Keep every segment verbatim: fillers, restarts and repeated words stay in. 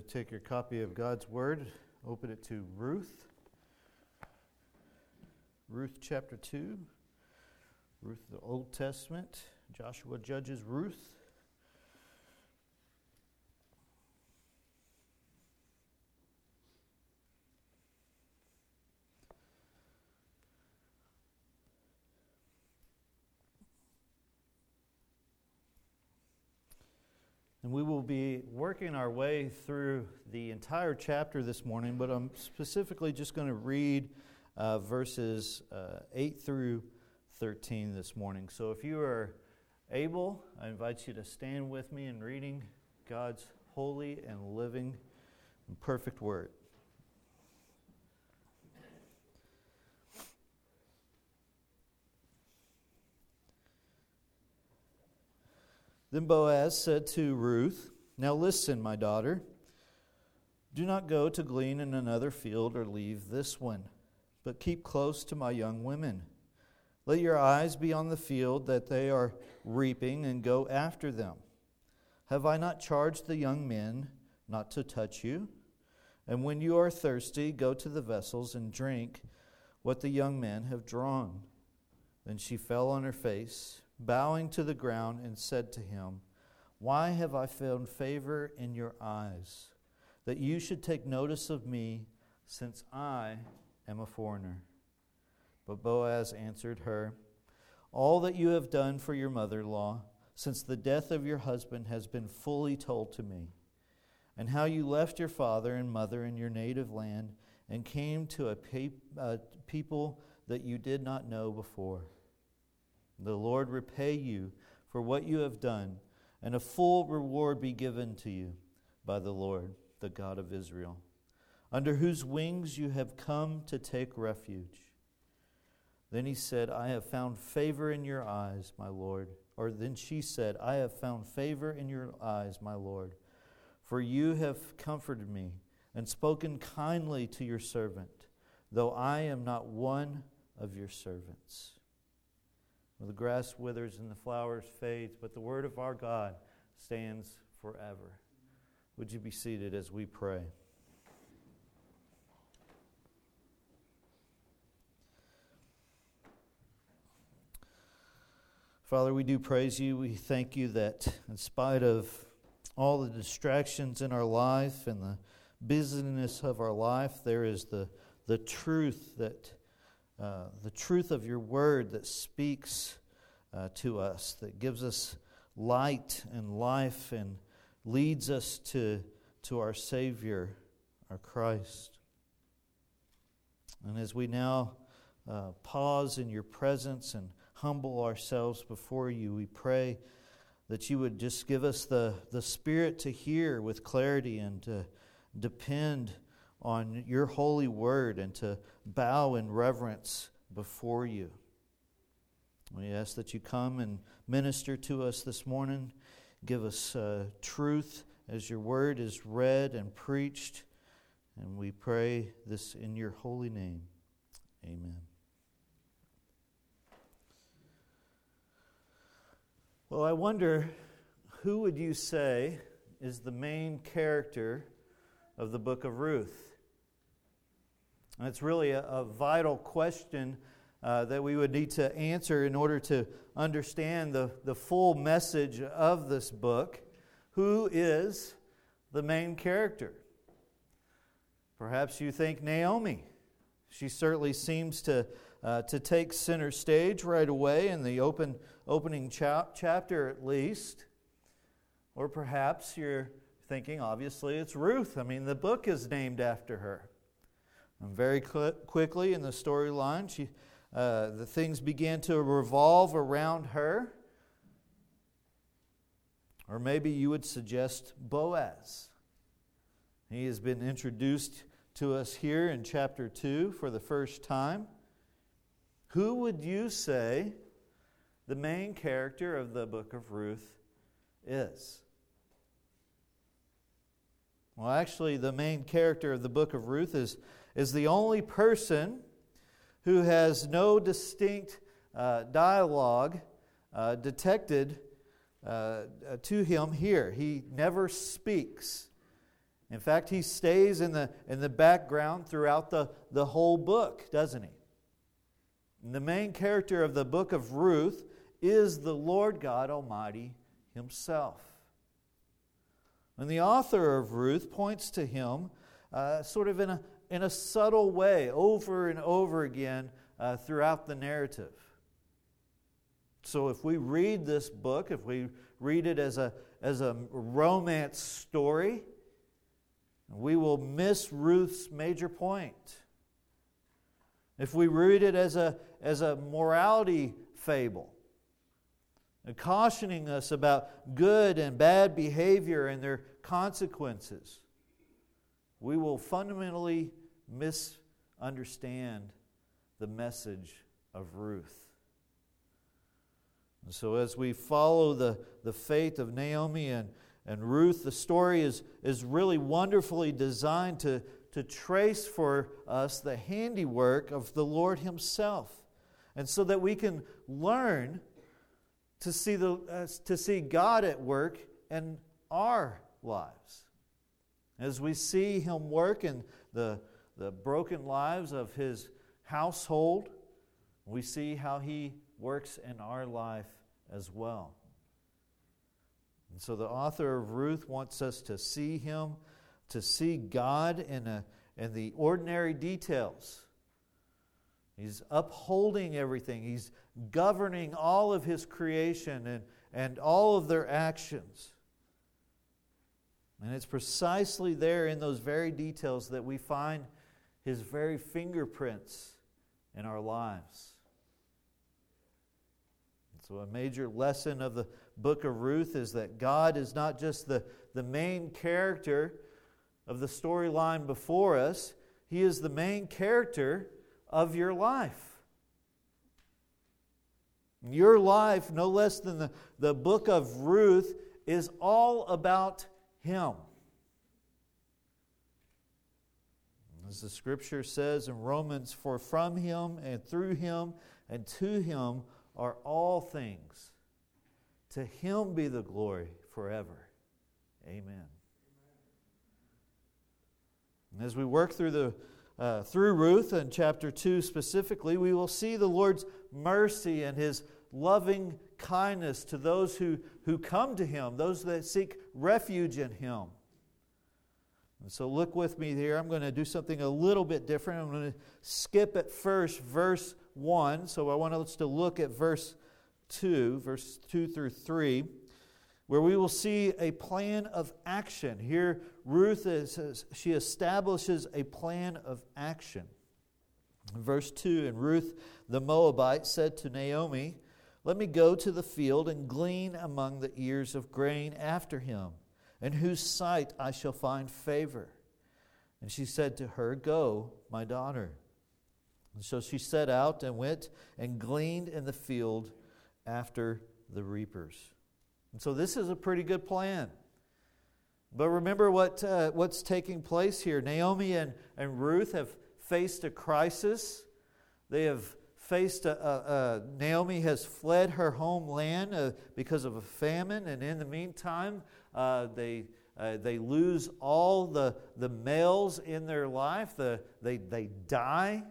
take your copy of God's Word, open it to Ruth. Ruth chapter two. Ruth, the Old Testament. Joshua judges Ruth. And we will be working our way through the entire chapter this morning, but I'm specifically just going to read uh, verses uh, eight through thirteen this morning. So if you are able, I invite you to stand with me in reading God's holy and living and perfect word. Then Boaz said to Ruth, "Now listen, my daughter. Do not go to glean in another field or leave this one, but keep close to my young women. Let your eyes be on the field that they are reaping, and go after them. Have I not charged the young men not to touch you? And when you are thirsty, go to the vessels and drink what the young men have drawn." Then she fell on her face, bowing to the ground, and said to him, "Why have I found favor in your eyes, that you should take notice of me, since I am a foreigner?" But Boaz answered her, "All that you have done for your mother-in-law, since the death of your husband, has been fully told to me, and how you left your father and mother in your native land, and came to a, pe- a people that you did not know before. The Lord repay you for what you have done, and a full reward be given to you by the Lord, the God of Israel, under whose wings you have come to take refuge." Then he said, "I have found favor in your eyes, my Lord." Or then she said, "I have found favor in your eyes, my Lord, for you have comforted me and spoken kindly to your servant, though I am not one of your servants. Well, the grass withers and the flowers fades, but the word of our God stands forever." Would you be seated as we pray? Father, we do praise you. We thank you that in spite of all the distractions in our life and the busyness of our life, there is the, the truth that Uh, the truth of your word that speaks uh, to us, that gives us light and life and leads us to, to our Savior, our Christ. And as we now uh, pause in your presence and humble ourselves before you, we pray that you would just give us the, the spirit to hear with clarity and to depend on your holy word and to bow in reverence before you. We ask that you come and minister to us this morning. Give us uh, truth as your word is read and preached. And we pray this in your holy name. Amen. Well, I wonder, who would you say is the main character of the book of Ruth? And it's really a, a vital question uh, that we would need to answer in order to understand the, the full message of this book. Who is the main character? Perhaps you think Naomi. She certainly seems to uh, to take center stage right away in the open opening cha- chapter at least. Or perhaps you're thinking, obviously, it's Ruth. I mean, the book is named after her. And very cl- quickly in the storyline, she, uh, the things began to revolve around her. Or maybe you would suggest Boaz. He has been introduced to us here in chapter two for the first time. Who would you say the main character of the book of Ruth is? Well, actually, the main character of the book of Ruth is, is the only person who has no distinct uh, dialogue uh, detected uh, to him here. He never speaks In fact, he stays in the, in the background throughout the, the whole book, doesn't he? And the main character of the book of Ruth is the Lord God Almighty Himself. And the author of Ruth points to Him uh, sort of in a, in a subtle way over and over again uh, throughout the narrative. So if we read this book, if we read it as a, as a romance story, we will miss Ruth's major point. If we read it as a, as a morality fable, cautioning us about good and bad behavior and their consequences, we will fundamentally misunderstand the message of Ruth. And so as we follow the, the fate of Naomi and, and Ruth, the story is, is really wonderfully designed to, to trace for us the handiwork of the Lord Himself. And so that we can learn to see, the, uh, to see God at work in our lives. As we see Him work in the, the broken lives of His household, we see how He works in our life as well. And so the author of Ruth wants us to see Him, to see God in, a, in the ordinary details. He's upholding everything. He's governing all of His creation and, and all of their actions. And it's precisely there in those very details that we find His very fingerprints in our lives. So a major lesson of the book of Ruth is that God is not just the, the main character of the storyline before us. He is the main character of your life. Your life, no less than the, the book of Ruth, is all about Him. As the Scripture says in Romans, for from Him and through Him and to Him are all things. To Him be the glory forever. Amen. And as we work through the uh, through Ruth in chapter two specifically, we will see the Lord's mercy and His loving kindness to those who, who come to Him, those that seek refuge in Him. And so look with me here. I'm going to do something a little bit different. I'm going to skip at first verse one. So I want us to look at verse two, verse two through three, where we will see a plan of action. Here, Ruth is, she establishes a plan of action. Verse two, and Ruth the Moabite said to Naomi, let me go to the field and glean among the ears of grain after him, in whose sight I shall find favor. And she said to her, go, my daughter. And so she set out and went and gleaned in the field after the reapers. And so this is a pretty good plan. But remember what uh, what's taking place here. Naomi and, and Ruth have faced a crisis. They have faced a, a, a Naomi has fled her homeland uh, because of a famine, and in the meantime, uh, they uh, they lose all the the males in their life. The they they die.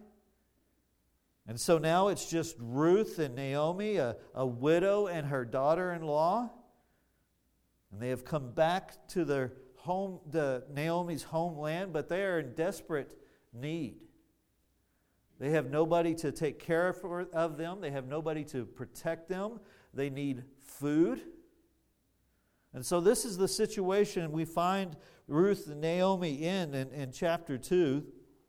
And so now it's just Ruth and Naomi, a, a widow and her daughter-in-law. And they have come back to their home, the Naomi's homeland, but they are in desperate need. They have nobody to take care of, of them. They have nobody to protect them. They need food. And so this is the situation we find Ruth and Naomi in in, in chapter two.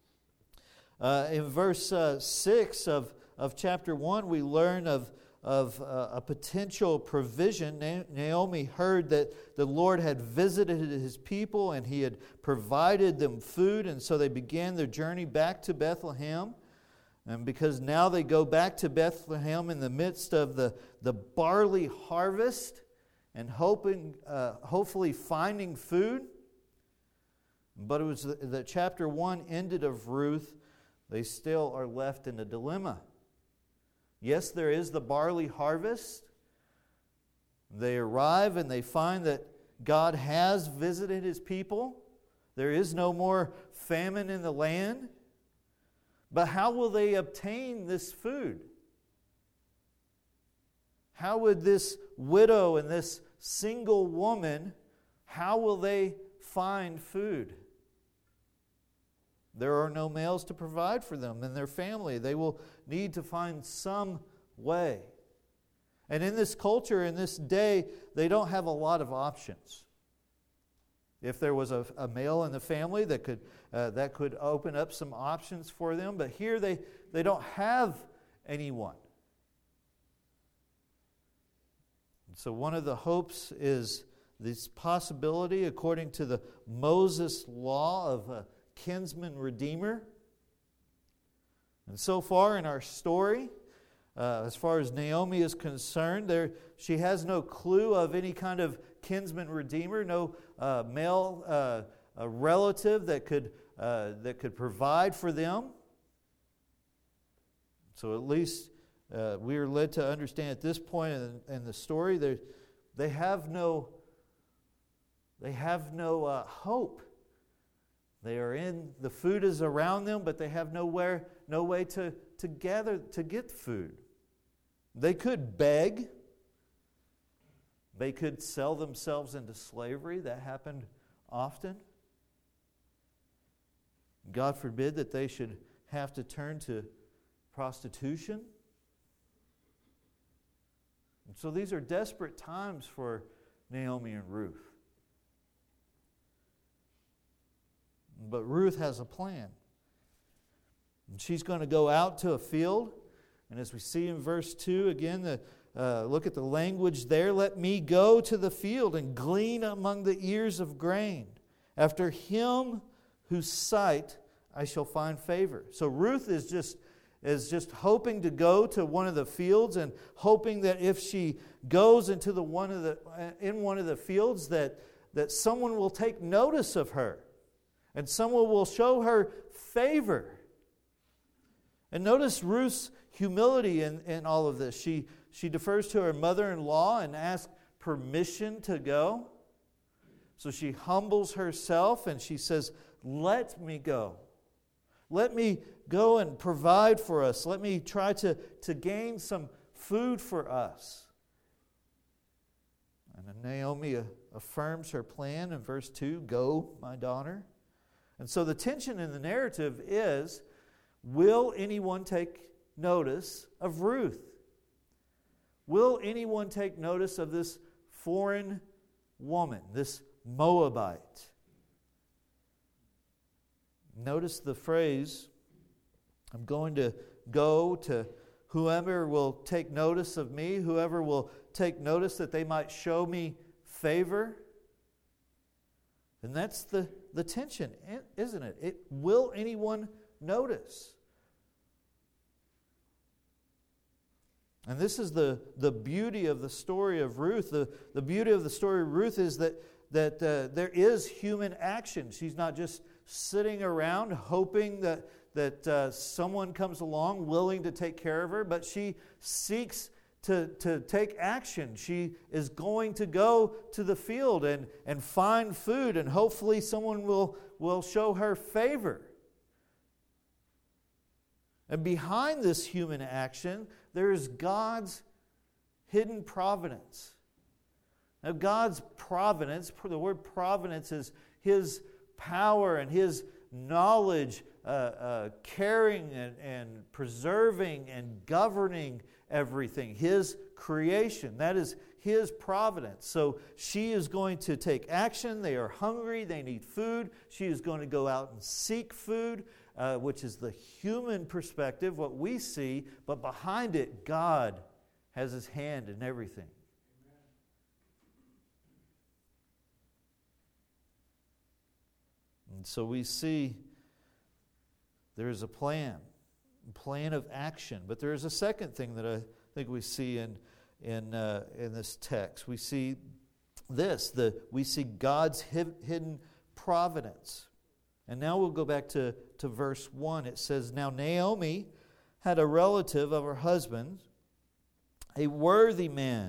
Uh, in verse uh, six of, of chapter one, we learn of, of uh, a potential provision. Na- Naomi heard that the Lord had visited His people and He had provided them food, and so they began their journey back to Bethlehem. And because now they go back to Bethlehem in the midst of the, the barley harvest and hoping, uh, hopefully finding food. But it was the, the chapter one ended of Ruth. They still are left in a dilemma. Yes, there is the barley harvest. They arrive and they find that God has visited His people. There is no more famine in the land. But how will they obtain this food? How would this widow and this single woman, how will they find food? There are no males to provide for them and their family. They will need to find some way. And in this culture, in this day, they don't have a lot of options. If there was a, a male in the family that could uh, that could open up some options for them, but here they, they don't have anyone. So one of the hopes is this possibility, according to the Moses law, of a kinsman redeemer. And so far in our story, uh, as far as Naomi is concerned, there she has no clue of any kind of kinsman redeemer, no uh, male uh, a relative that could uh, that could provide for them. So at least uh, we are led to understand at this point in, in the story, they they have no they have no uh, hope. They are in, the food is around them, but they have nowhere, no way to, to gather, to get food. They could beg. They could sell themselves into slavery. That happened often. God forbid that they should have to turn to prostitution. And so these are desperate times for Naomi and Ruth. But Ruth has a plan. And she's going to go out to a field. And as we see in verse two, again, the, uh, look at the language there. Let me go to the field and glean among the ears of grain. After him whose sight I shall find favor. So Ruth is just, is just hoping to go to one of the fields and hoping that if she goes into the one of the in one of the fields that, that someone will take notice of her. And someone will show her favor. And notice Ruth's humility in, in all of this. She, she defers to her mother-in-law and asks permission to go. So she humbles herself and she says, let me go. Let me go and provide for us. Let me try to, to gain some food for us. And then Naomi affirms her plan in verse two, go, my daughter. And so the tension in the narrative is, will anyone take notice of Ruth? Will anyone take notice of this foreign woman, this Moabite? Notice the phrase, I'm going to go to whoever will take notice of me, whoever will take notice that they might show me favor. And that's the, the tension, isn't it? It? Will anyone notice? And this is the, the beauty of the story of Ruth. The, the beauty of the story of Ruth is that, that uh, there is human action. She's not just sitting around hoping that, that uh, someone comes along willing to take care of her, but she seeks To, to take action. She is going to go to the field and, and find food, and hopefully someone will, will show her favor. And behind this human action, there is God's hidden providence. Now, God's providence, the word providence is His power and His knowledge, uh, uh, caring and, and preserving and governing everything, His creation. That is His providence. So she is going to take action. They are hungry. They need food. She is going to go out and seek food, uh, which is the human perspective, what we see. But behind it, God has His hand in everything. And so we see there is a plan. Plan of action. But there is a second thing that I think we see in in uh, in this text. We see this: the we see God's hidden providence. And now we'll go back to, to verse one. It says, now Naomi had a relative of her husband, a worthy man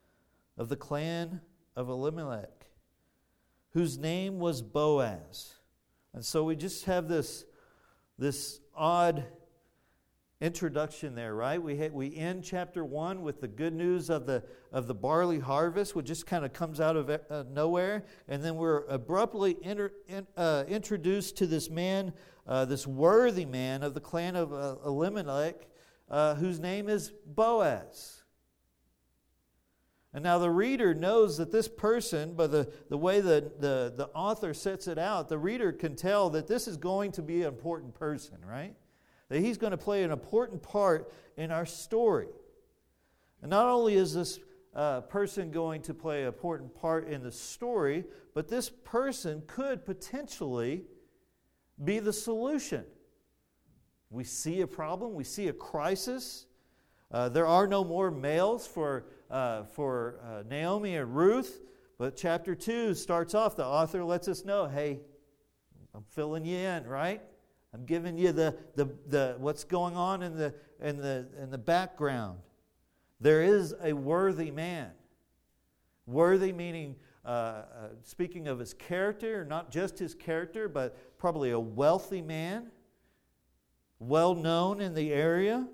of the clan of Elimelech, whose name was Boaz. And so we just have this, this odd introduction there, right? We ha- we end chapter one with the good news of the of the barley harvest, which just kind of comes out of uh, nowhere, and then we're abruptly inter- in, uh, introduced to this man, uh, this worthy man of the clan of uh, Elimelech, uh, whose name is Boaz. And now the reader knows that this person, by the, the way that the, the author sets it out, the reader can tell that this is going to be an important person, right? That he's going to play an important part in our story. And not only is this uh, person going to play an important part in the story, but this person could potentially be the solution. We see a problem, we see a crisis. Uh, there are no more males for, uh, for uh, Naomi and Ruth, but chapter two starts off, the author lets us know, hey, I'm filling you in, right? I'm giving you the, the, the what's going on in the, in, the, in the background. There is a worthy man. Worthy meaning, uh, uh, speaking of his character, not just his character, but probably a wealthy man, well known in the area.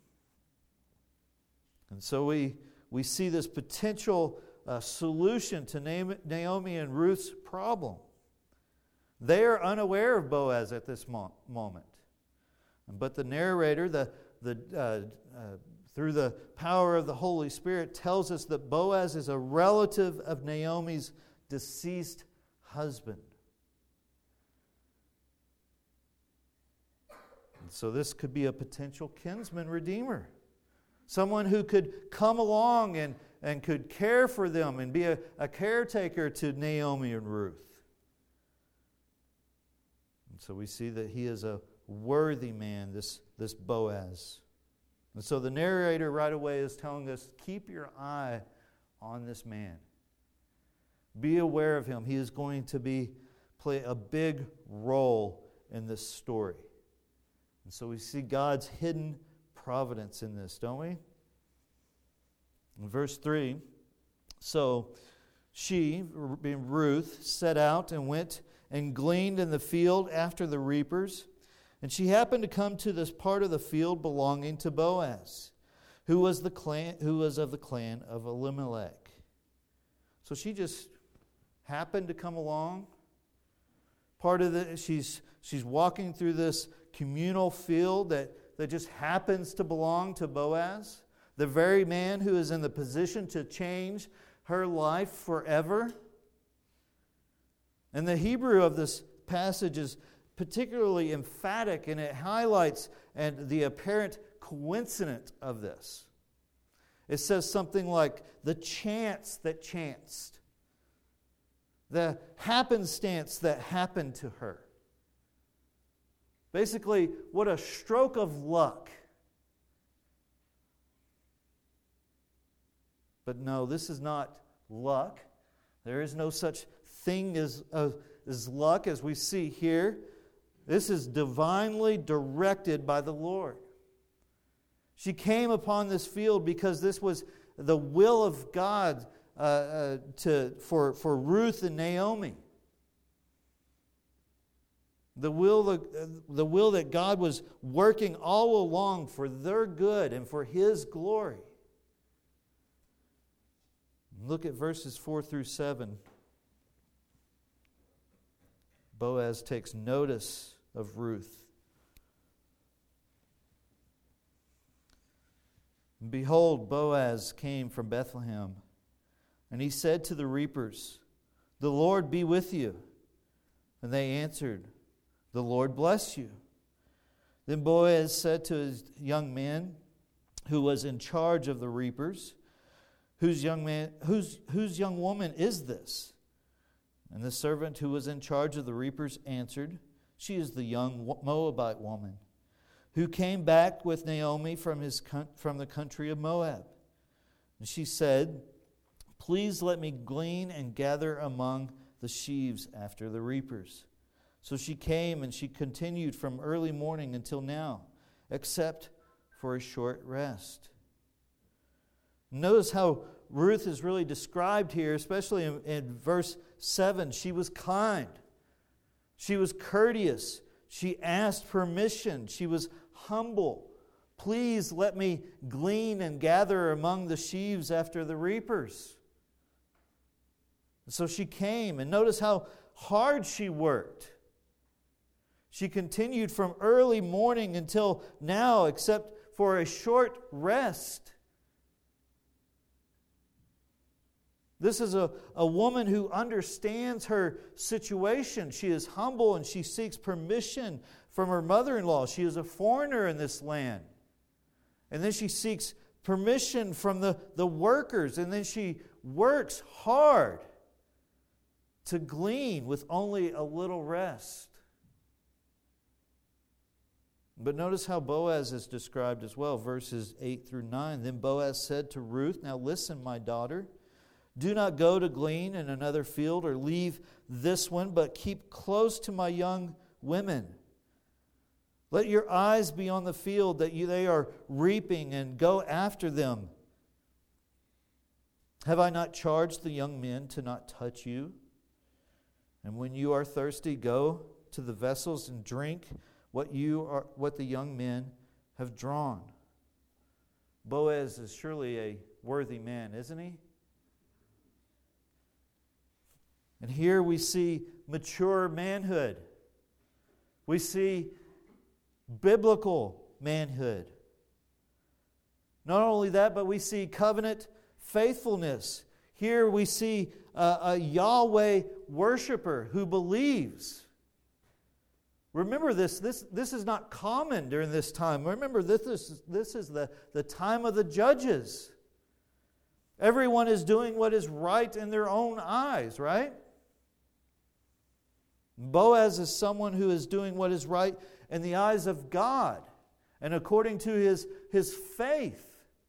And so we, we see this potential uh, solution to Naomi and Ruth's problem. They are unaware of Boaz at this mo- moment. But the narrator, the, the, uh, uh, through the power of the Holy Spirit, tells us that Boaz is a relative of Naomi's deceased husband. And so this could be a potential kinsman redeemer. Someone who could come along and, and could care for them and be a, a caretaker to Naomi and Ruth. So we see that he is a worthy man, this, this Boaz. And so the narrator right away is telling us, keep your eye on this man. Be aware of him. He is going to be play a big role in this story. And so we see God's hidden providence in this, don't we? In verse three, so she, being Ruth, set out and went and gleaned in the field after the reapers. And she happened to come to this part of the field belonging to Boaz, who was the clan, who was of the clan of Elimelech. So she just happened to come along. Part of the she's she's walking through this communal field that, that just happens to belong to Boaz, the very man who is in the position to change her life forever. And the Hebrew of this passage is particularly emphatic, and it highlights and the apparent coincidence of this. It says something like, the chance that chanced, the happenstance that happened to her. Basically, what a stroke of luck. But no, this is not luck. There is no such thing as, uh, as luck as we see here. This is divinely directed by the Lord. She came upon this field because this was the will of God uh, uh, to, for, for Ruth and Naomi. The will, the, the will that God was working all along for their good and for His glory. Look at verses four through seven. Boaz takes notice of Ruth. Behold, Boaz came from Bethlehem, and he said to the reapers, "The Lord be with you." And they answered, "The Lord bless you." Then Boaz said to his young man, who was in charge of the reapers, Whose young man, whose, whose young woman is this? And the servant who was in charge of the reapers answered, "She is the young Moabite woman, who came back with Naomi from, his, from the country of Moab." And she said, "Please let me glean and gather among the sheaves after the reapers." So she came, and she continued from early morning until now, except for a short rest. Notice how Ruth is really described here, especially in, in verse seven. She was kind. She was courteous. She asked permission. She was humble. Please let me glean and gather among the sheaves after the reapers. And so she came, and notice how hard she worked. She continued from early morning until now, except for a short rest. This is a, a woman who understands her situation. She is humble and she seeks permission from her mother-in-law. She is a foreigner in this land. And then she seeks permission from the, the workers. And then she works hard to glean with only a little rest. But notice how Boaz is described as well, verses eight through nine. Then Boaz said to Ruth, "Now listen, my daughter. Do not go to glean in another field or leave this one, but keep close to my young women. Let your eyes be on the field that you, they are reaping, and go after them. Have I not charged the young men to not touch you? And when you are thirsty, go to the vessels and drink what you are, what the young men have drawn." Boaz is surely a worthy man, isn't he? And here we see mature manhood. We see biblical manhood. Not only that, but we see covenant faithfulness. Here we see a, a Yahweh worshiper who believes. Remember this, this, this is not common during this time. Remember, this is, this is the, the time of the judges. Everyone is doing what is right in their own eyes, right? Boaz is someone who is doing what is right in the eyes of God and according to his, his faith.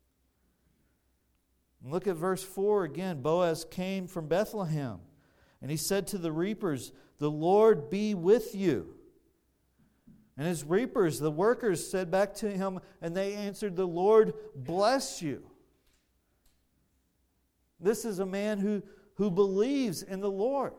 Look at verse four again. Boaz came from Bethlehem, and he said to the reapers, "The Lord be with you." And his reapers, the workers, said back to him, and they answered, "The Lord bless you." This is a man who, who believes in the Lord.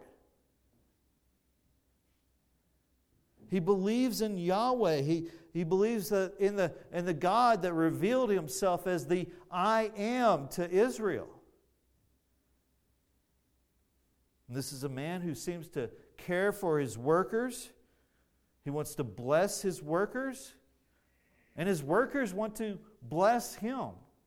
He believes in Yahweh. He, he believes that in the, in the God that revealed himself as the I Am to Israel. And this is a man who seems to care for his workers. He wants to bless his workers. And his workers want to bless him.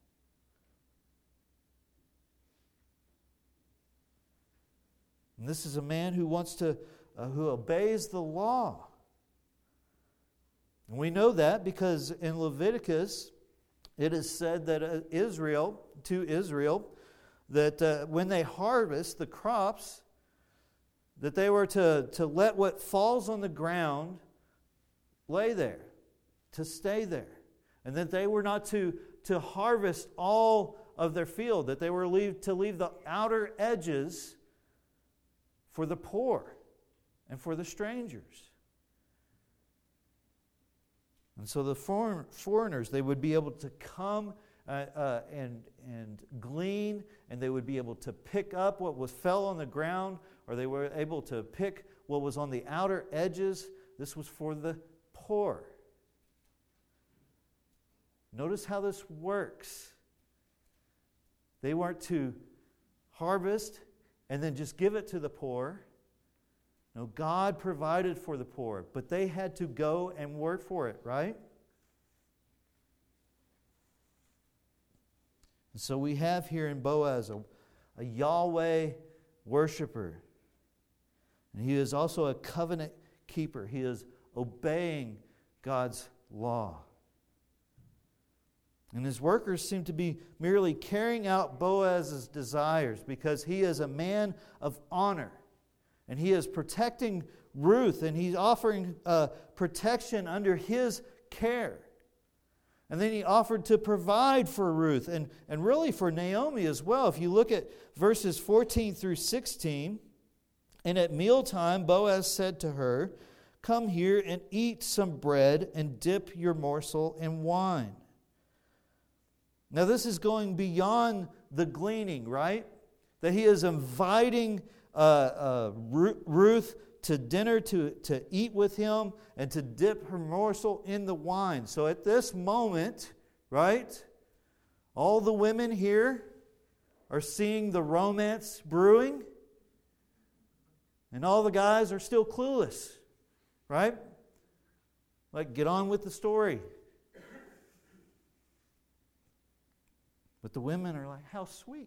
And this is a man who wants to, uh, who obeys the law. And we know that because in Leviticus, it is said that uh, Israel, to Israel, that uh, when they harvest the crops, that they were to, to let what falls on the ground lay there, to stay there. And that they were not to, to harvest all of their field, that they were leave, to leave the outer edges for the poor and for the strangers. And so the foreign, foreigners, they would be able to come uh, uh, and, and glean, and they would be able to pick up what was fell on the ground, or they were able to pick what was on the outer edges. This was for the poor. Notice how this works. They weren't to harvest and then just give it to the poor. No, God provided for the poor, but they had to go and work for it, right? And so we have here in Boaz a, a Yahweh worshiper. And he is also a covenant keeper. He is obeying God's law. And his workers seem to be merely carrying out Boaz's desires because he is a man of honor. And he is protecting Ruth, and he's offering uh, protection under his care. And then he offered to provide for Ruth and, and really for Naomi as well. If you look at verses fourteen through sixteen, "And at mealtime Boaz said to her, 'Come here and eat some bread and dip your morsel in wine.'" Now this is going beyond the gleaning, right? That he is inviting uh, uh, Ruth to dinner to, to eat with him and to dip her morsel in the wine. So at this moment, right, all the women here are seeing the romance brewing, and all the guys are still clueless, right? Like, get on with the story. But the women are like, how sweet.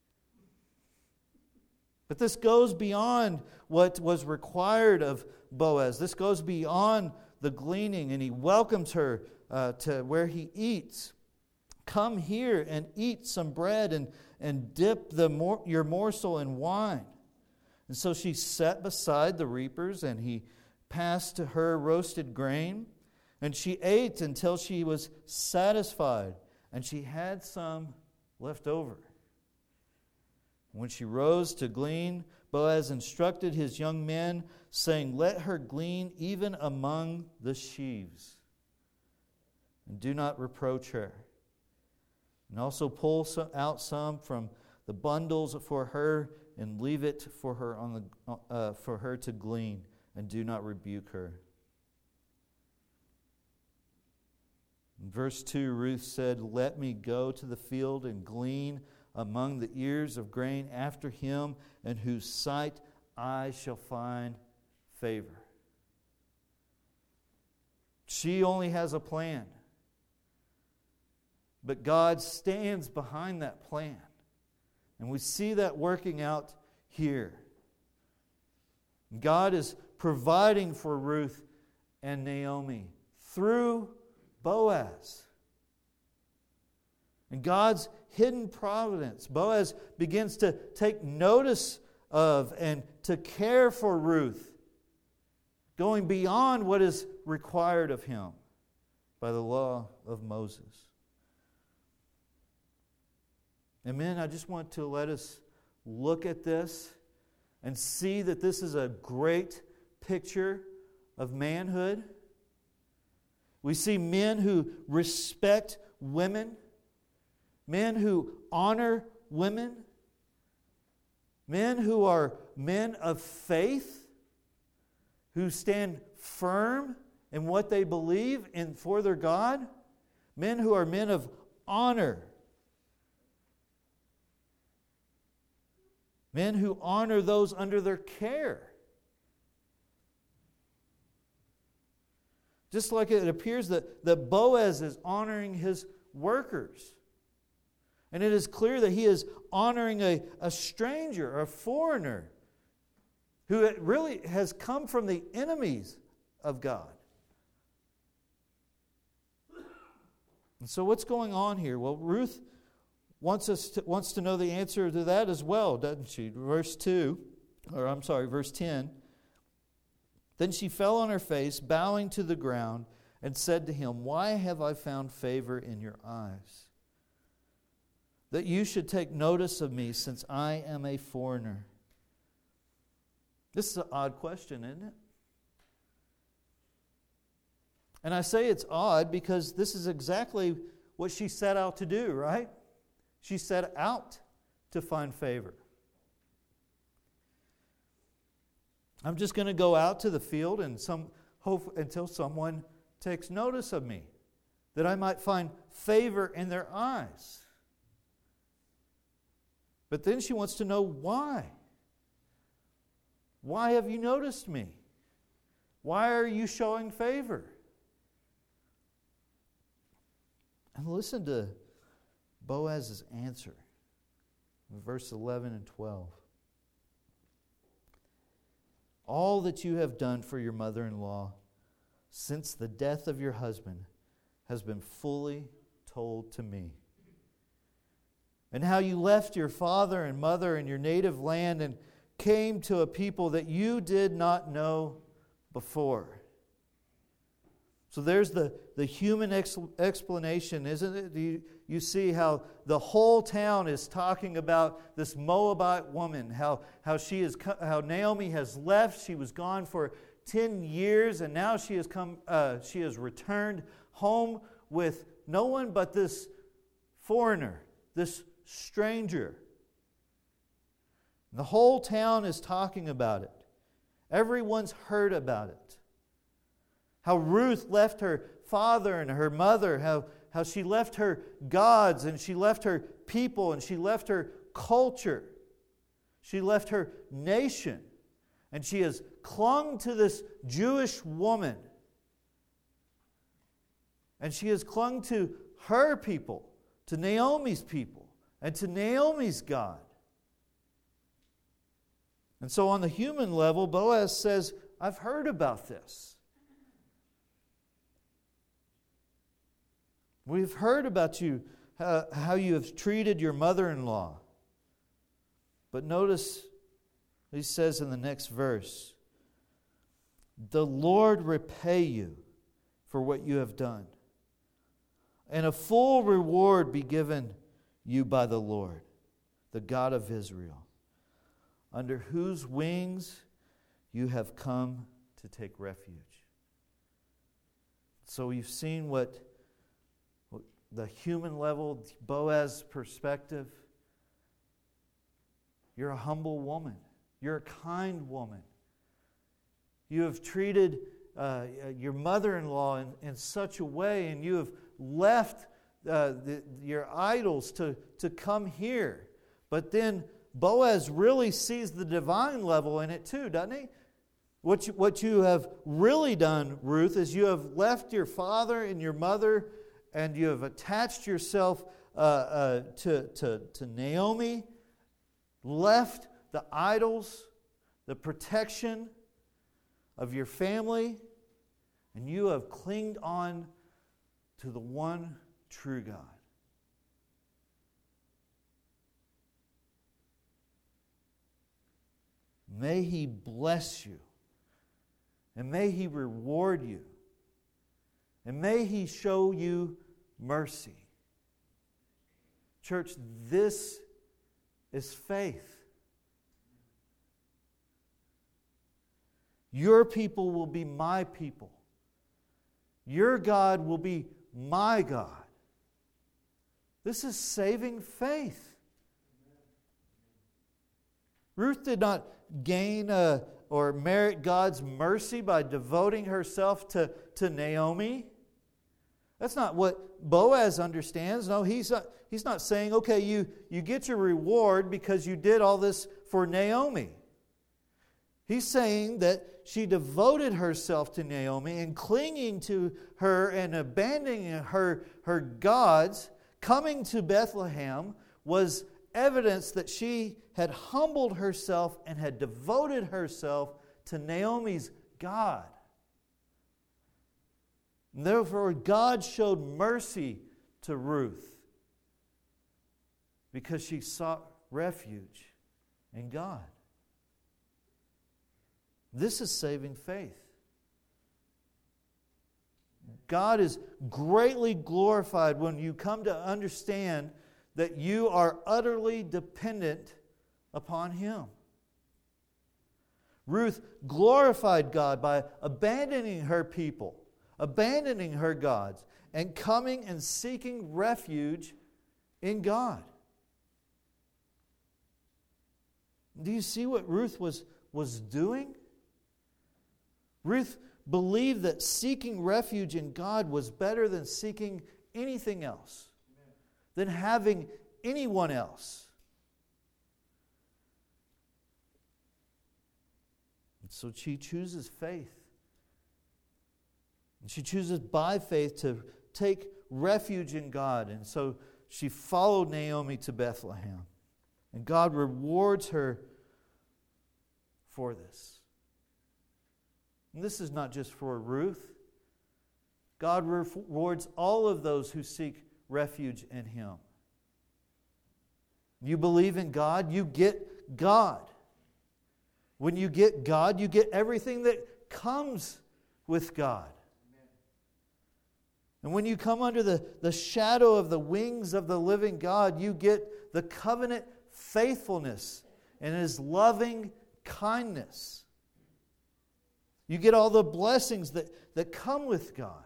But this goes beyond what was required of Boaz. This goes beyond the gleaning, and he welcomes her uh, to where he eats. Come here and eat some bread and, and dip the mor- your morsel in wine. And so she sat beside the reapers, and he passed to her roasted grain. And she ate until she was satisfied, and she had some left over. When she rose to glean, Boaz instructed his young men, saying, let her glean even among the sheaves, and do not reproach her. And also pull out some from the bundles for her, and leave it for her on the uh, for her to glean, and do not rebuke her. In verse two, Ruth said, let me go to the field and glean among the ears of grain after him, in whose sight I shall find favor. She only has a plan, but God stands behind that plan. And we see that working out here. God is providing for Ruth and Naomi through Boaz. And God's hidden providence, Boaz begins to take notice of and to care for Ruth, going beyond what is required of him by the law of Moses. And men, I just want to let us look at this and see that this is a great picture of manhood. We see men who respect women, men who honor women, men who are men of faith, who stand firm in what they believe in for their God, men who are men of honor, men who honor those under their care. Just like it appears that, that Boaz is honoring his workers. And it is clear that he is honoring a, a stranger, a foreigner, who really has come from the enemies of God. And so what's going on here? Well, Ruth wants us to, wants to know the answer to that as well, doesn't she? Verse two, or I'm sorry, verse ten. Then she fell on her face, bowing to the ground, and said to him, why have I found favor in your eyes, that you should take notice of me, since I am a foreigner? This is an odd question, isn't it? And I say it's odd because this is exactly what she set out to do, right? She set out to find favor. I'm just going to go out to the field and some hope until someone takes notice of me, that I might find favor in their eyes. But then she wants to know why. Why have you noticed me? Why are you showing favor? And listen to Boaz's answer in verse eleven and twelve. All that you have done for your mother-in-law since the death of your husband has been fully told to me. And how you left your father and mother and your native land and came to a people that you did not know before. So there's the, the human ex- explanation, isn't it? You, you see how the whole town is talking about this Moabite woman, how, how she is, how Naomi has left. She was gone for ten years, and now she has come. Uh, she has returned home with no one but this foreigner, this stranger. The whole town is talking about it. Everyone's heard about it. How Ruth left her father and her mother, how, how she left her gods and she left her people and she left her culture. She left her nation. And she has clung to this Jewish woman. And she has clung to her people, to Naomi's people, and to Naomi's God. And so on the human level, Boaz says, I've heard about this. We've heard about you, uh, how you have treated your mother-in-law. But notice, he says in the next verse, the Lord repay you for what you have done, and a full reward be given you by the Lord, the God of Israel, under whose wings you have come to take refuge. So you've seen what, what the human level, Boaz's perspective. You're a humble woman. You're a kind woman. You have treated uh, your mother-in-law in, in such a way, and you have left uh, the, your idols to, to come here. But then Boaz really sees the divine level in it too, doesn't he? What you, what you have really done, Ruth, is you have left your father and your mother, and you have attached yourself uh, uh, to, to, to Naomi, left the idols, the protection of your family, and you have clinged on to the one true God. May He bless you, and may He reward you, and may He show you mercy. Church, this is faith. Your people will be my people. Your God will be my God. This is saving faith. Ruth did not gain uh, or merit God's mercy by devoting herself to, to Naomi. That's not what Boaz understands. No, he's not, he's not saying, okay, you, you get your reward because you did all this for Naomi. He's saying that she devoted herself to Naomi, and clinging to her and abandoning her, her gods, coming to Bethlehem was evidence that she had humbled herself and had devoted herself to Naomi's God. And therefore, God showed mercy to Ruth because she sought refuge in God. This is saving faith. God is greatly glorified when you come to understand that you are utterly dependent upon Him. Ruth glorified God by abandoning her people, abandoning her gods, and coming and seeking refuge in God. Do you see what Ruth was, was doing? Ruth believed that seeking refuge in God was better than seeking anything else, than having anyone else. And so she chooses faith. And she chooses by faith to take refuge in God. And so she followed Naomi to Bethlehem. And God rewards her for this. And this is not just for Ruth. God rewards all of those who seek refuge in Him. You believe in God, you get God. When you get God, you get everything that comes with God. And when you come under the, the shadow of the wings of the living God, you get the covenant faithfulness and His loving kindness. You get all the blessings that, that come with God.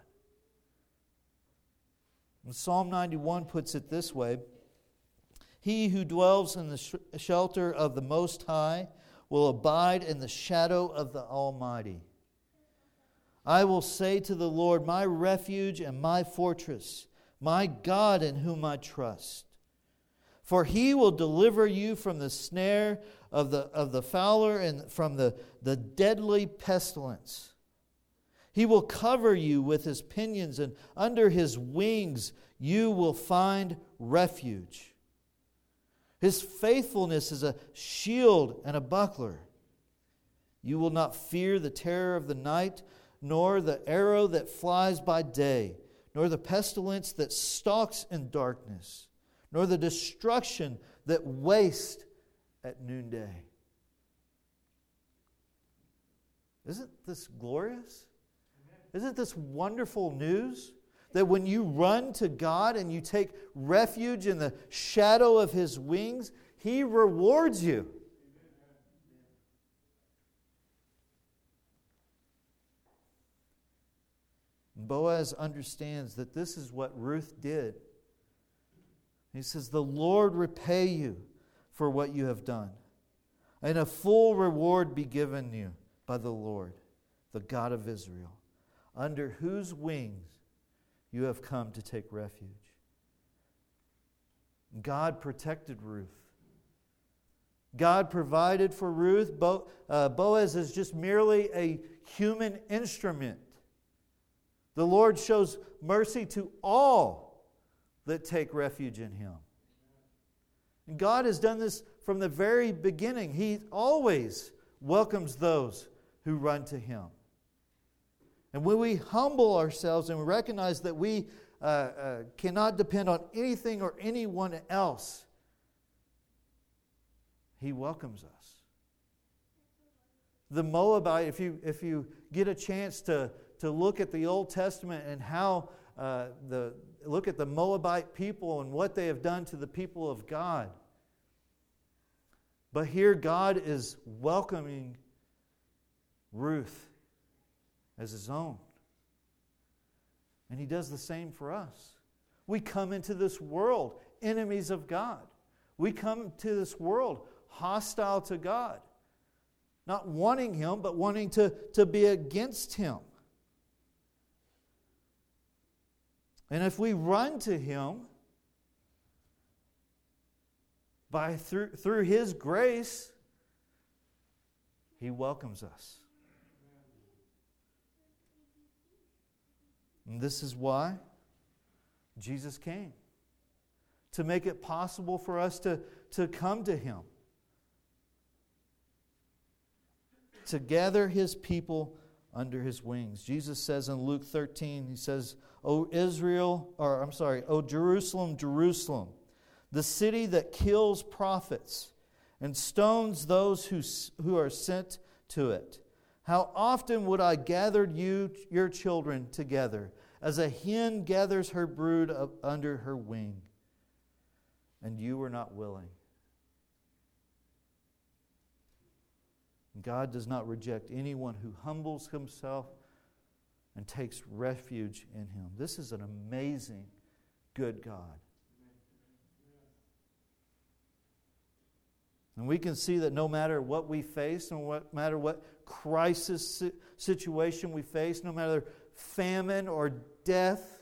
And Psalm ninety-one puts it this way: He who dwells in the sh- shelter of the Most High will abide in the shadow of the Almighty. I will say to the Lord, my refuge and my fortress, my God in whom I trust. For He will deliver you from the snare of the, of the fowler and from the, the deadly pestilence. He will cover you with His pinions, and under His wings you will find refuge. His faithfulness is a shield and a buckler. You will not fear the terror of the night, nor the arrow that flies by day, nor the pestilence that stalks in darkness, nor the destruction that wastes at noonday. Isn't this glorious? Isn't this wonderful news? That when you run to God and you take refuge in the shadow of His wings, He rewards you. Boaz understands that this is what Ruth did. He says, the Lord repay you for what you have done, and a full reward be given you by the Lord, the God of Israel, under whose wings you have come to take refuge. God protected Ruth. God provided for Ruth. Bo- uh, Boaz is just merely a human instrument. The Lord shows mercy to all that take refuge in Him. And God has done this from the very beginning. He always welcomes those who run to Him. And when we humble ourselves and recognize that we uh, uh, cannot depend on anything or anyone else, He welcomes us. The Moabite, if you if you get a chance to, to look at the Old Testament and how uh, the look at the Moabite people and what they have done to the people of God. But here God is welcoming Ruth as His own. And He does the same for us. We come into this world enemies of God. We come to this world hostile to God. Not wanting Him, but wanting to, to be against Him. And if we run to Him, by through, through His grace, He welcomes us. And this is why Jesus came. To make it possible for us to, to come to Him. To gather His people under His wings. Jesus says in Luke thirteen, He says, O Israel, or I'm sorry, O Jerusalem, Jerusalem, the city that kills prophets and stones those who, who are sent to it. How often would I gather you, your children, together, as a hen gathers her brood up under her wing, and you were not willing. God does not reject anyone who humbles himself and takes refuge in Him. This is an amazing, good God. And we can see that no matter what we face, no what, matter what crisis situation we face, no matter famine or death,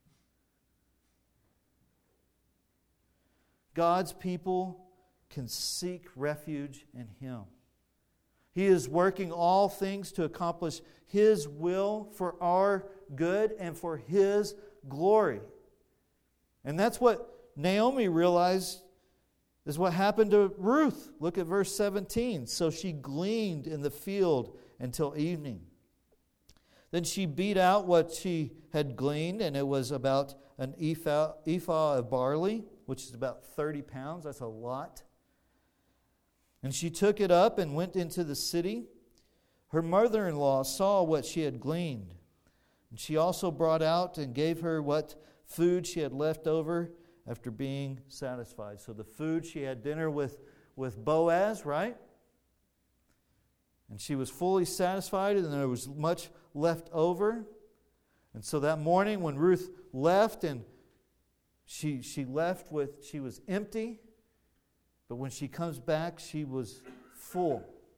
God's people can seek refuge in Him. He is working all things to accomplish His will for our good and for His glory. And that's what Naomi realized is what happened to Ruth. Look at verse seventeen. So she gleaned in the field until evening. Then she beat out what she had gleaned, and it was about an ephah, ephah of barley, which is about thirty pounds. That's a lot. And she took it up and went into the city. Her mother-in-law saw what she had gleaned. And she also brought out and gave her what food she had left over after being satisfied. So the food, she had dinner with, with Boaz, right? And she was fully satisfied, and there was much left over. And so that morning when Ruth left, and she she left with, she was empty. But when she comes back, she was full.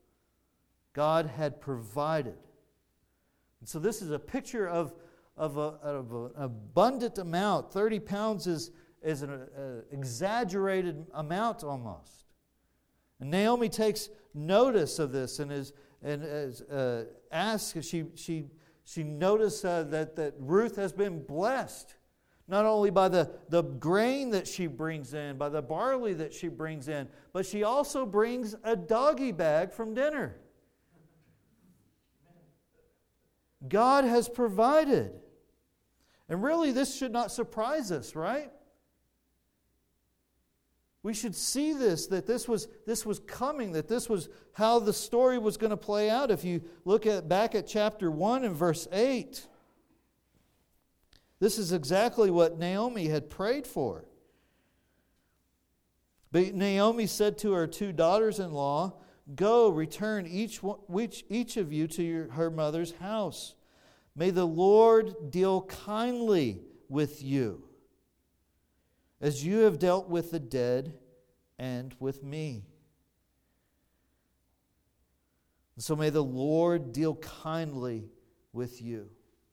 God had provided. And so this is a picture of, of, a, of an abundant amount. thirty pounds is, is an uh, exaggerated amount almost. And Naomi takes notice of this and is and is uh, asks. She she she noticed uh, that that Ruth has been blessed, not only by the the grain that she brings in, by the barley that she brings in, but she also brings a doggy bag from dinner. God has provided. And really, this should not surprise us, right? We should see this, that this was this was coming, that this was how the story was going to play out. If you look at back at chapter one and verse eight, this is exactly what Naomi had prayed for. But Naomi said to her two daughters-in-law, "Go, return each one, each, each of you to your, her mother's house. May the Lord deal kindly with you, as you have dealt with the dead and with me. And so may the Lord deal kindly with you."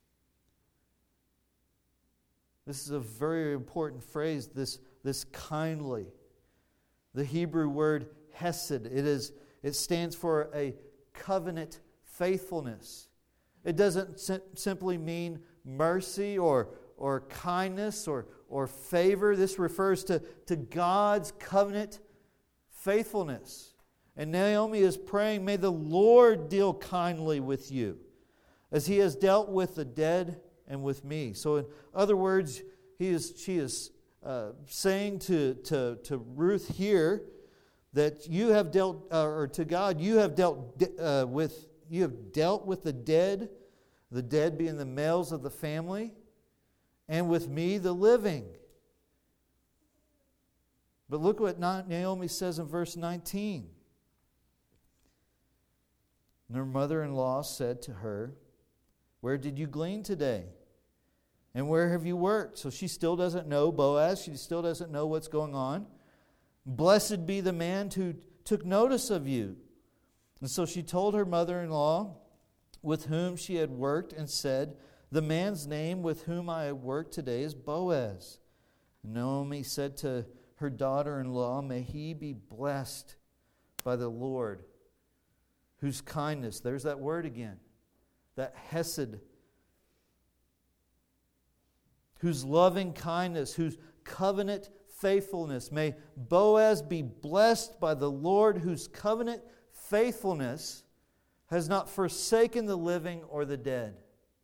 This is a very important phrase, this, this kindly. The Hebrew word hesed, it is it stands for a covenant faithfulness. It doesn't sim- simply mean mercy or, or kindness or, or favor. This refers to, to God's covenant faithfulness. And Naomi is praying, may the Lord deal kindly with you, as He has dealt with the dead and with me. So in other words, he is, she is uh, saying to, to, to Ruth here that you have dealt, uh, or to God, you have dealt uh, with, you have dealt with the dead, the dead being the males of the family, and with me, the living. But look what Naomi says in verse nineteen. And her mother-in-law said to her, "Where did you glean today? And where have you worked?" So she still doesn't know Boaz. She still doesn't know what's going on. "Blessed be the man who took notice of you." And so she told her mother-in-law with whom she had worked and said, "The man's name with whom I have worked today is Boaz." And Naomi said to her daughter-in-law, "May he be blessed by the Lord, whose kindness," there's that word again, that hesed, "whose loving kindness, whose covenant faithfulness. May Boaz be blessed by the Lord, whose covenant faithfulness has not forsaken the living or the dead."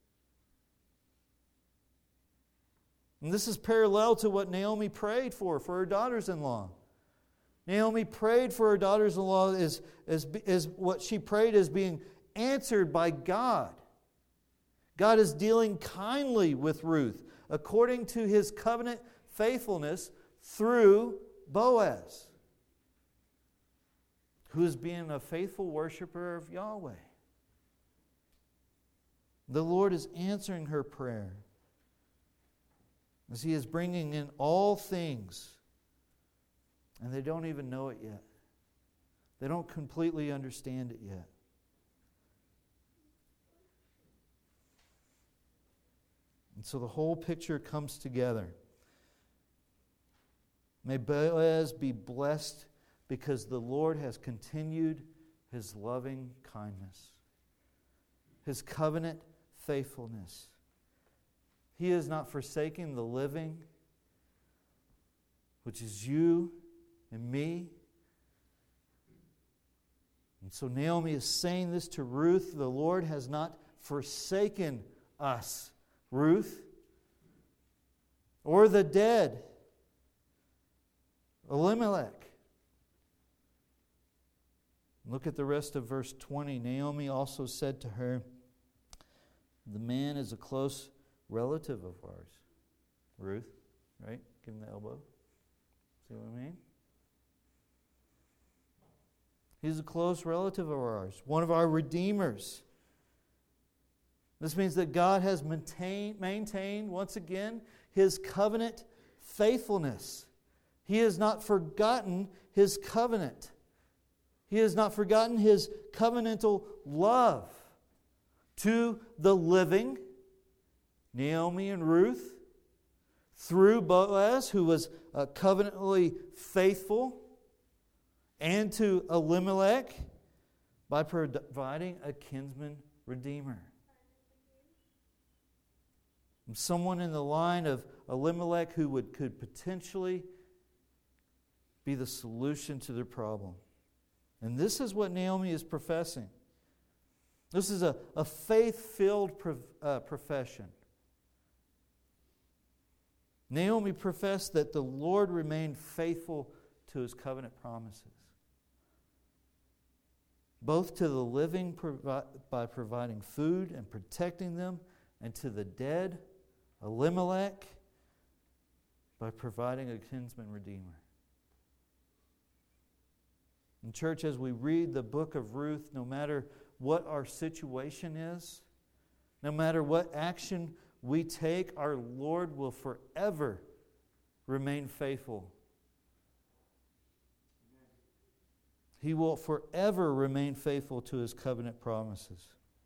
And this is parallel to what Naomi prayed for, for her daughters-in-law. Naomi prayed for her daughters-in-law as, as, as what she prayed as being answered by God. God is dealing kindly with Ruth according to His covenant faithfulness through Boaz, who is being a faithful worshiper of Yahweh. The Lord is answering her prayer as He is bringing in all things, and they don't even know it yet. They don't completely understand it yet. And so the whole picture comes together. May Boaz be blessed because the Lord has continued His loving kindness, His covenant faithfulness. He has not forsaken the living, which is you and me. And so Naomi is saying this to Ruth. The Lord has not forsaken us, Ruth, or the dead, Elimelech. Look at the rest of verse twenty. Naomi also said to her, "The man is a close relative of ours." Ruth, right? Give him the elbow. See what I mean? He's a close relative of ours, one of our redeemers. This means that God has maintained, maintained once again His covenant faithfulness. He has not forgotten His covenant. He has not forgotten His covenantal love to the living, Naomi and Ruth, through Boaz, who was uh, covenantally faithful, and to Elimelech by providing a kinsman redeemer. Someone in the line of Elimelech who would could potentially be the solution to their problem. And this is what Naomi is professing. This is a, a faith-filled pro, uh, profession. Naomi professed that the Lord remained faithful to His covenant promises, both to the living provi- by providing food and protecting them, and to the dead, Elimelech, by providing a kinsman redeemer. In church, as we read the book of Ruth, no matter what our situation is, no matter what action we take, our Lord will forever remain faithful. He will forever remain faithful to His covenant promises.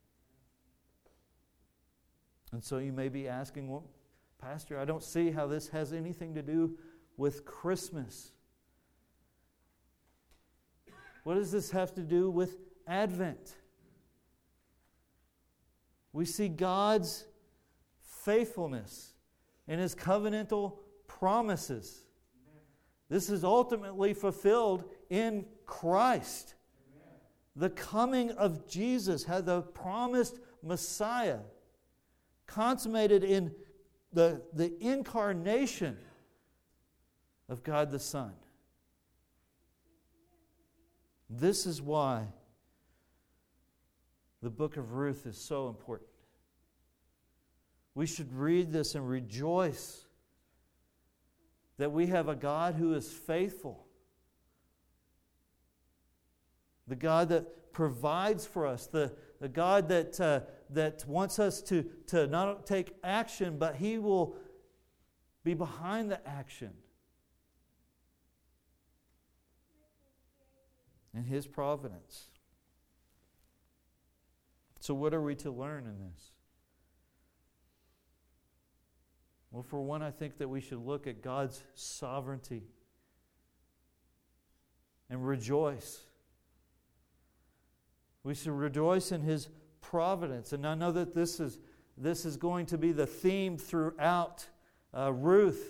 And so you may be asking, well, Pastor, I don't see how this has anything to do with Christmas. What does this have to do with Advent? We see God's faithfulness and His covenantal promises. This is ultimately fulfilled in Christ. The coming of Jesus, had the promised Messiah, consummated in the, the incarnation of God the Son. This is why the book of Ruth is so important. We should read this and rejoice that we have a God who is faithful. The God that provides for us. The, the God that, uh, that wants us to, to not take action, but He will be behind the action. In His providence. So what are we to learn in this? Well, for one, I think that we should look at God's sovereignty and rejoice. We should rejoice in His providence. And I know that this is, this is going to be the theme throughout uh, Ruth.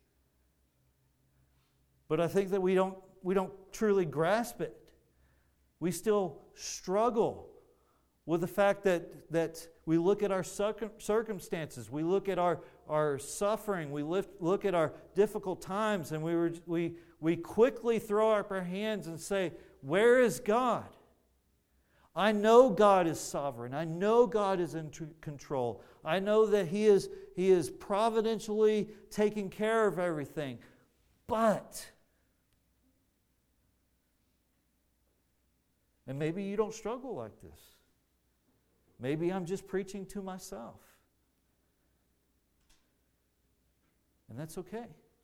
But I think that we don't, we don't truly grasp it. We still struggle with the fact that, that we look at our circumstances, we look at our, our suffering, we lift, look at our difficult times, and we, were, we, we quickly throw up our hands and say, where is God? I know God is sovereign. I know God is in control. I know that He is, He is providentially taking care of everything. But... And maybe you don't struggle like this. Maybe I'm just preaching to myself. And that's okay.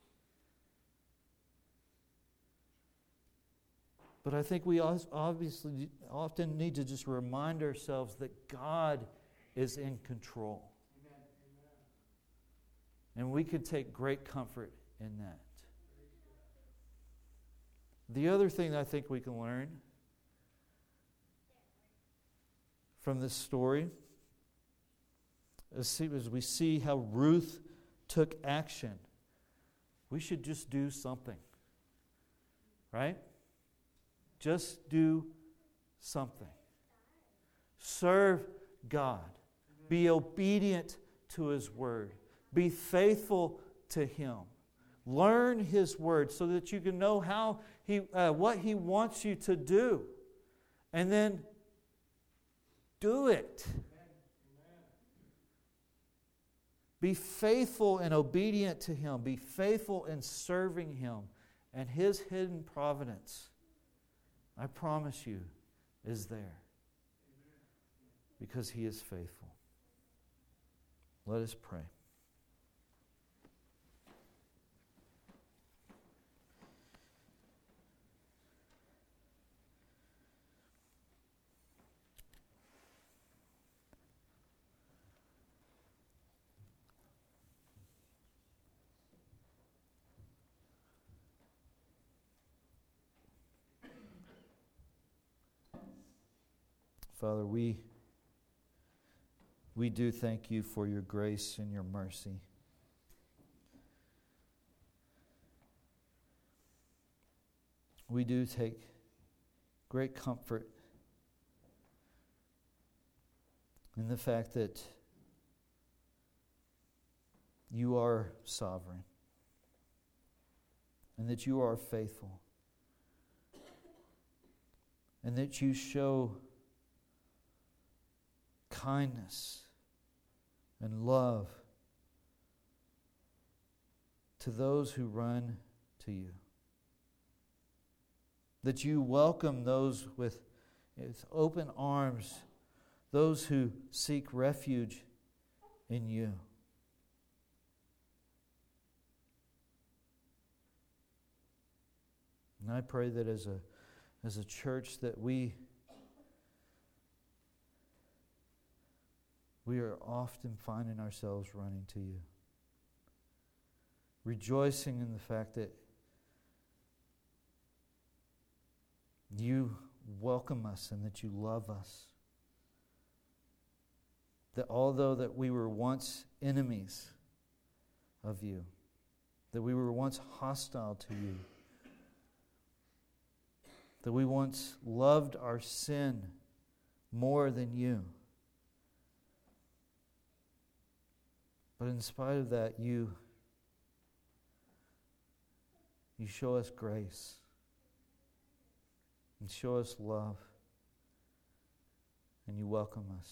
But I think we obviously often need to just remind ourselves that God is in control. Amen. And we can take great comfort in that. The other thing that I think we can learn from this story as we see how Ruth took action, we should just do something. Right? Just do something. Serve God. Be obedient to His Word. Be faithful to Him. Learn His Word so that you can know how He, uh, what He wants you to do. And then do it. Be faithful and obedient to Him. Be faithful in serving Him. And His hidden providence, I promise you, is there. Because He is faithful. Let us pray. Father, we, we do thank you for your grace and your mercy. We do take great comfort in the fact that you are sovereign and that you are faithful and that you show kindness and love to those who run to you. That you welcome those with, with open arms, those who seek refuge in you. And I pray that as a as a church that we we are often finding ourselves running to you, rejoicing in the fact that you welcome us and that you love us. That although that we were once enemies of you, that we were once hostile to you, that we once loved our sin more than you, but in spite of that, you, you show us grace and show us love, and you welcome us.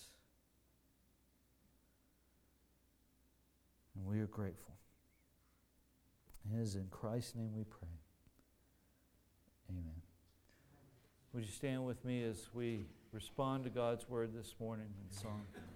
And we are grateful. And it is in Christ's name we pray. Amen. Would you stand with me as we respond to God's word this morning in song?